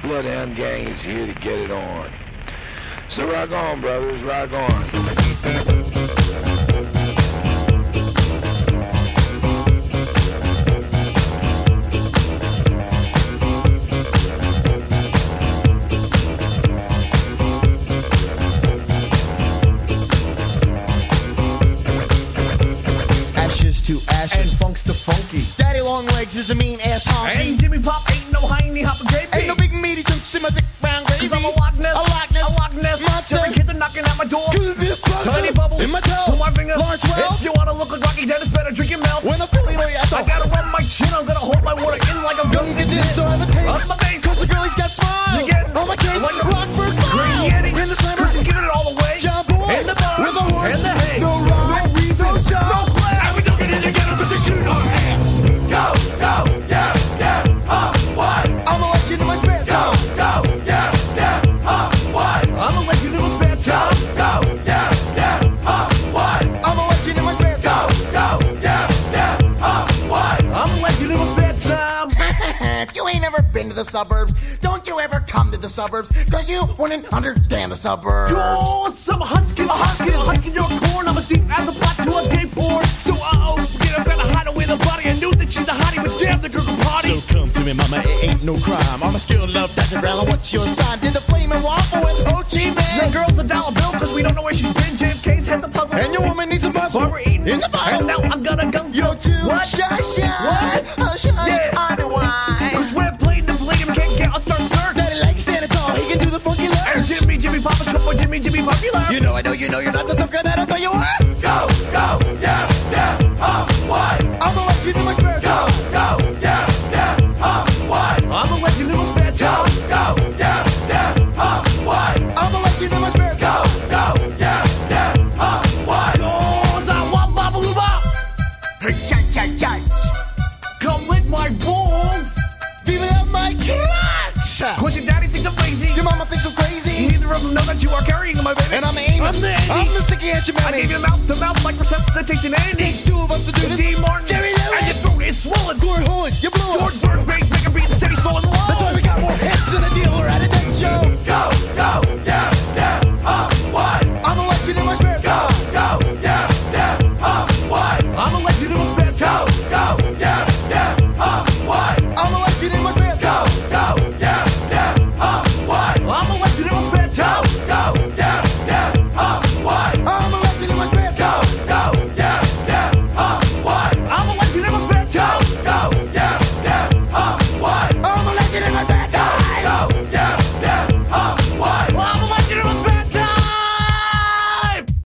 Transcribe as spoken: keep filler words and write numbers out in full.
Bloodhound Gang is here to get it on. So rock on, brothers, rock on. To ashes, and funks to funky. Daddy long legs is a mean ass honky. Ain't Jimmy Pop, ain't no hiney hopper gravy. Ain't no big meaty chunks in my thick brown gravy. Cause I'm a Loch Ness, a Loch Ness, a Loch Ness monster. Seven kids are knocking at my door. Tiny bubbles in my toe. Pull my finger. Lawrence Welk. If you wanna look like Rocky Dennis, better drink your milk. When I'm feeling oriental, I gotta rub my chin. I'm gonna hold my water in like I'm gonna get this so I have a taste. Up my face. Cause the girlie's got smiles. You get on my case. like Rockford Files. In the summer. Cause you giving it all away. John Boy. In the bar. With a horse. In the hay. No rhyme. No reason. No job. No class. And we don't get it together cause they shoot our ass. Go, go, yeah, yeah, uh, what? I'ma let you know my spare time. Go, go, yeah, yeah, uh, what? I'ma let you know my spare time. Go, go, yeah, yeah, uh, what? I'ma let you know my spare time. Go, go, yeah, yeah, uh, what? I'ma let you know my spare time. If you ain't ever been to the suburbs, don't you ever come to the suburbs, cause you wouldn't understand the suburbs. Oh, some husky, a husky, a husky, your corn. I'm as deep as a plot to a gay porn. So uh-oh, forget about a hideaway in the body. I knew that she's a hottie, but damn, the girl can party. So come to me, mama, it ain't no crime. I'm a skilled love, Doctor Brown. What's your sign? Did the flaming waffle with Ho Chi Minh? Your girl's a dollar bill, cause we don't know where she's been. J F K's head's a puzzle. And your woman needs a puzzle. While we're eating in the bottle. And now I'm gonna go. You're too what? shy, shy. What? Hush, hush, yeah. I know why. Cause we're playing the blade and can't get us start sir. Daddy likes standing tall, he can do the funky lurch. Hey, Jimmy, Jimmy, Papa, Shuffle, Jimmy, Jimmy, Popular. You know, I know, you know, you're not the tough guy that I thought you were. Go, go, yeah, yeah, uh, what? I'ma let you do my spare time. Go, go, yeah, yeah, uh, what? I'ma let you do my spare time. Go, go, yeah, yeah, uh, what? I'ma let you do my spare time. Go, go, yeah, yeah, uh, what? Cause I want Babalooba. Hey, cha, cha, cha. Come lick my balls. People love my crotch. Cause your daddy thinks I'm lazy. Your mama thinks I'm crazy. Neither of them know that you are carrying my baby. And I'm Amos. I'm the Andy. I'm the sticky at your I gave you mouth to mouth like resuscitation Andy. Takes two of us to do this. D. Martin. Jerry Lewis. And your throat is swollen. Gord Holland, you blew George us. Bird bass, make a beat, steady, slow and low. That's why we